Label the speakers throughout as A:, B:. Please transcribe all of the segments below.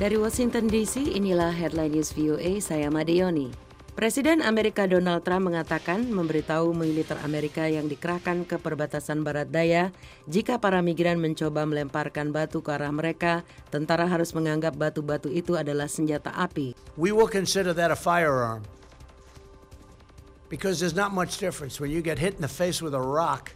A: Dari Washington DC, inilah Headline News VOA, saya Madeoni. Presiden Amerika Donald Trump mengatakan memberitahu militer Amerika yang dikerahkan ke perbatasan barat daya, jika para migran mencoba melemparkan batu ke arah mereka, tentara harus menganggap batu-batu itu adalah senjata api.
B: We will consider that a firearm. Because there's not much difference when you get hit in the face with a rock,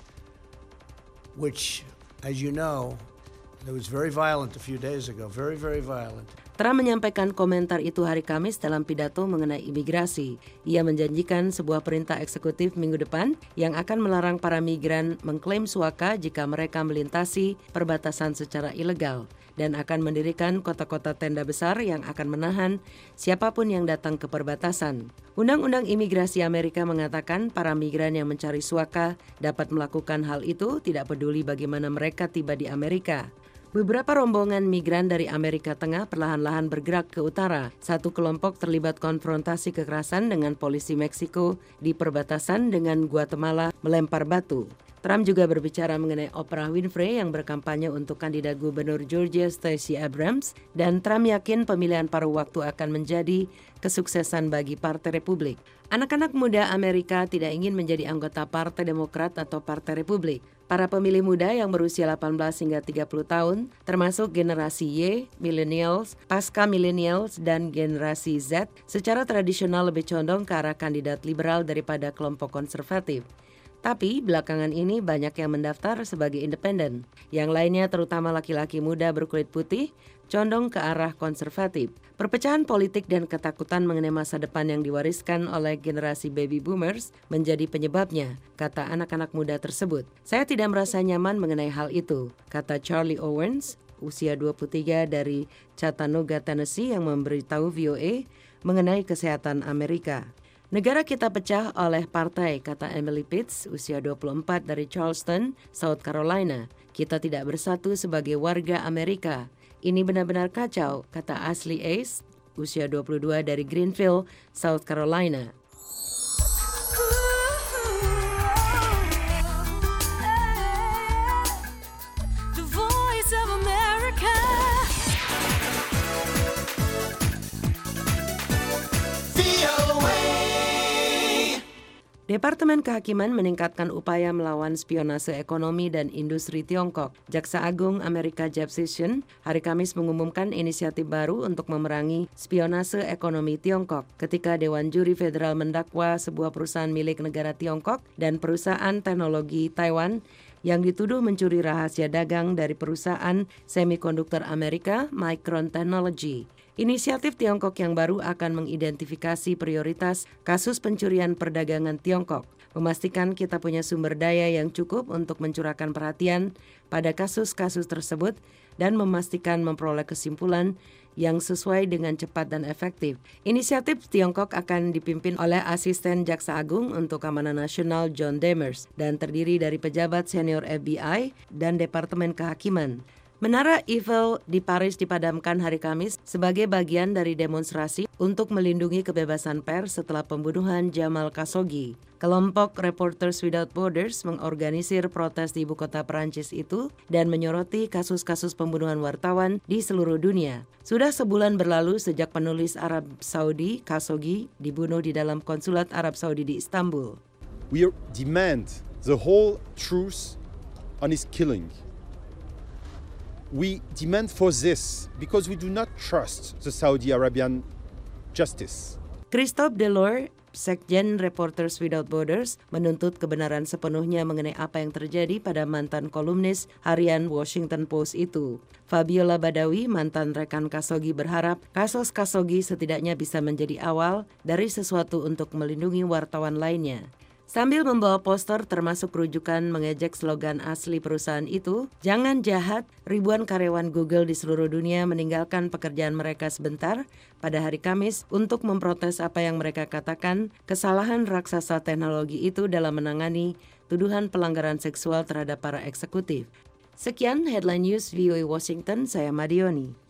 B: which, as you know, it was very violent a few days ago, very, very violent.
A: Trump menyampaikan komentar itu hari Kamis dalam pidato mengenai imigrasi. Ia menjanjikan sebuah perintah eksekutif minggu depan yang akan melarang para migran mengklaim suaka jika mereka melintasi perbatasan secara ilegal dan akan mendirikan kota-kota tenda besar yang akan menahan siapapun yang datang ke perbatasan. Undang-undang imigrasi Amerika mengatakan para migran yang mencari suaka dapat melakukan hal itu tidak peduli bagaimana mereka tiba di Amerika. Beberapa rombongan migran dari Amerika Tengah perlahan-lahan bergerak ke utara. Satu kelompok terlibat konfrontasi kekerasan dengan polisi Meksiko di perbatasan dengan Guatemala melempar batu. Trump juga berbicara mengenai Oprah Winfrey yang berkampanye untuk kandidat gubernur Georgia Stacey Abrams, dan Trump yakin pemilihan paruh waktu akan menjadi kesuksesan bagi Partai Republik. Anak-anak muda Amerika tidak ingin menjadi anggota Partai Demokrat atau Partai Republik. Para pemilih muda yang berusia 18 hingga 30 tahun, termasuk generasi Y, millennials, pasca millennials, dan generasi Z, secara tradisional lebih condong ke arah kandidat liberal daripada kelompok konservatif. Tapi belakangan ini banyak yang mendaftar sebagai independen. Yang lainnya, terutama laki-laki muda berkulit putih, condong ke arah konservatif. Perpecahan politik dan ketakutan mengenai masa depan yang diwariskan oleh generasi baby boomers menjadi penyebabnya, kata anak-anak muda tersebut. Saya tidak merasa nyaman mengenai hal itu, kata Charlie Owens, usia 23 dari Chattanooga, Tennessee, yang memberitahu VOA mengenai kesehatan Amerika. Negara kita pecah oleh partai, kata Emily Pitts, usia 24 dari Charleston, South Carolina. Kita tidak bersatu sebagai warga Amerika. Ini benar-benar kacau, kata Ashley Ace, usia 22 dari Greenville, South Carolina. Departemen Kehakiman meningkatkan upaya melawan spionase ekonomi dan industri Tiongkok. Jaksa Agung Amerika Jeff Sessions hari Kamis mengumumkan inisiatif baru untuk memerangi spionase ekonomi Tiongkok ketika Dewan Juri Federal mendakwa sebuah perusahaan milik negara Tiongkok dan perusahaan teknologi Taiwan yang dituduh mencuri rahasia dagang dari perusahaan semikonduktor Amerika Micron Technology. Inisiatif Tiongkok yang baru akan mengidentifikasi prioritas kasus pencurian perdagangan Tiongkok, memastikan kita punya sumber daya yang cukup untuk mencurahkan perhatian pada kasus-kasus tersebut, dan memastikan memperoleh kesimpulan yang sesuai dengan cepat dan efektif. Inisiatif Tiongkok akan dipimpin oleh Asisten Jaksa Agung untuk Keamanan Nasional John Demers dan terdiri dari pejabat senior FBI dan Departemen Kehakiman. Menara Eiffel di Paris dipadamkan hari Kamis sebagai bagian dari demonstrasi untuk melindungi kebebasan pers setelah pembunuhan Jamal Khashoggi. Kelompok Reporters Without Borders mengorganisir protes di ibu kota Perancis itu dan menyoroti kasus-kasus pembunuhan wartawan di seluruh dunia. Sudah sebulan berlalu sejak penulis Arab Saudi Khashoggi dibunuh di dalam konsulat Arab Saudi di Istanbul.
C: We demand the whole truth on his killing. We demand for this because we do not trust the Saudi Arabian justice.
A: Christophe Delors, Sekjen Reporters Without Borders, menuntut kebenaran sepenuhnya mengenai apa yang terjadi pada mantan kolumnis harian Washington Post itu. Fabiola Badawi, mantan rekan Khashoggi, berharap kasus Khashoggi setidaknya bisa menjadi awal dari sesuatu untuk melindungi wartawan lainnya. Sambil membawa poster termasuk rujukan mengejek slogan asli perusahaan itu, "Jangan jahat," ribuan karyawan Google di seluruh dunia meninggalkan pekerjaan mereka sebentar pada hari Kamis untuk memprotes apa yang mereka katakan kesalahan raksasa teknologi itu dalam menangani tuduhan pelanggaran seksual terhadap para eksekutif. Sekian Headline News VOA Washington, saya Madioni.